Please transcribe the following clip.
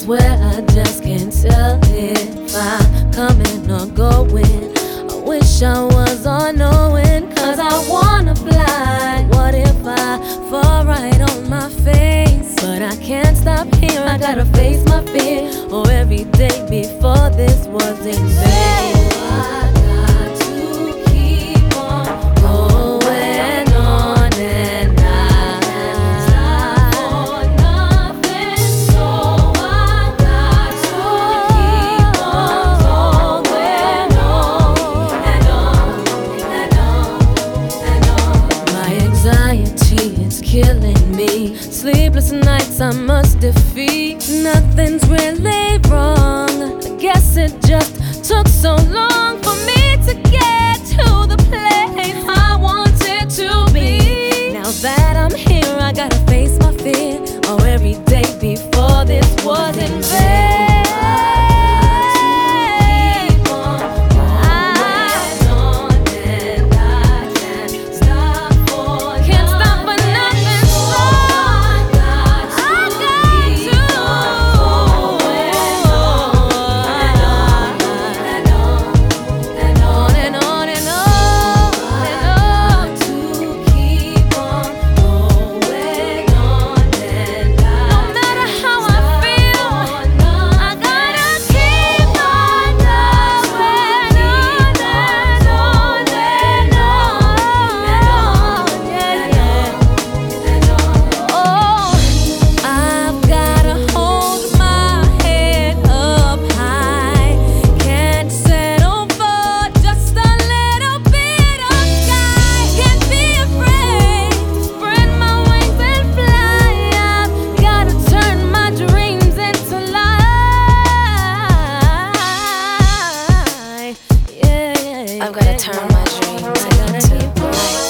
swear I just can't tell if I'm coming or going. I wish I was all knowing, cause I wanna fly. What if I fall right on my face? But I can't stop here, I gotta face my fear. Oh, every day before this was in vain. I got to keep on going on, and I can't stop for nothing. So I got to keep on going on and on. My anxiety is killing me. Sleepless nights I must defeat. Nothing's really wrong. I guess it just took so long for me to get to the place I wanted to be. Now that I'm here, I gotta face my fear. Oh, every day before this was in vain. I've gotta turn my dreams into life.